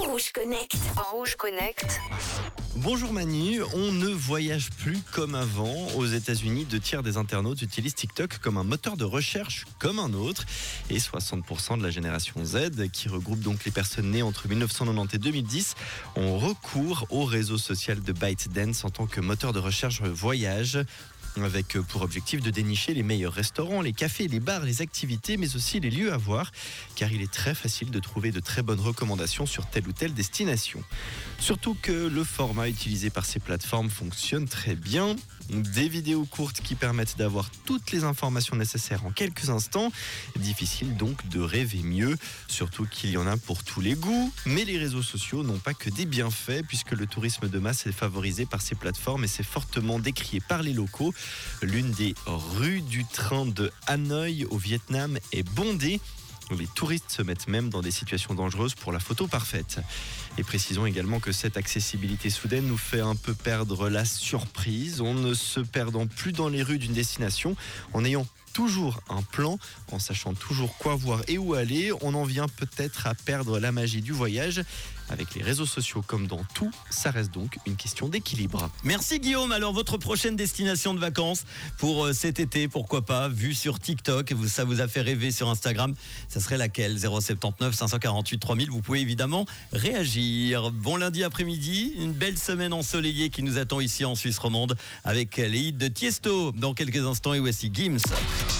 Rouge Connect. Rouge Connect. Bonjour Manu, on ne voyage plus comme avant. Aux États-Unis, 2 tiers des internautes utilisent TikTok comme un moteur de recherche comme un autre. Et 60% de la génération Z, qui regroupe donc les personnes nées entre 1990 et 2010, ont recours au réseau social de ByteDance en tant que moteur de recherche voyage. Avec pour objectif de dénicher les meilleurs restaurants, les cafés, les bars, les activités, mais aussi les lieux à voir, car il est très facile de trouver de très bonnes recommandations sur telle ou telle destination. Surtout que le format utilisé par ces plateformes fonctionne très bien. Des vidéos courtes qui permettent d'avoir toutes les informations nécessaires en quelques instants. Difficile donc de rêver mieux, surtout qu'il y en a pour tous les goûts. Mais les réseaux sociaux n'ont pas que des bienfaits, puisque le tourisme de masse est favorisé par ces plateformes et c'est fortement décrié par les locaux. L'une des rues du train de Hanoï au Vietnam est bondée. Les touristes se mettent même dans des situations dangereuses pour la photo parfaite. Et précisons également que cette accessibilité soudaine nous fait un peu perdre la surprise. On ne se perdant plus dans les rues d'une destination, en ayant toujours un plan, en sachant toujours quoi voir et où aller, on en vient peut-être à perdre la magie du voyage. Avec les réseaux sociaux comme dans tout, ça reste donc une question d'équilibre. Merci Guillaume. Alors votre prochaine destination de vacances pour cet été, pourquoi pas, vue sur TikTok, ça vous a fait rêver sur Instagram, ça serait laquelle? 079 548 3000. Vous pouvez évidemment réagir. Bon lundi après-midi, une belle semaine ensoleillée qui nous attend ici en Suisse romande avec les hits de Tiesto dans quelques instants et voici Gims.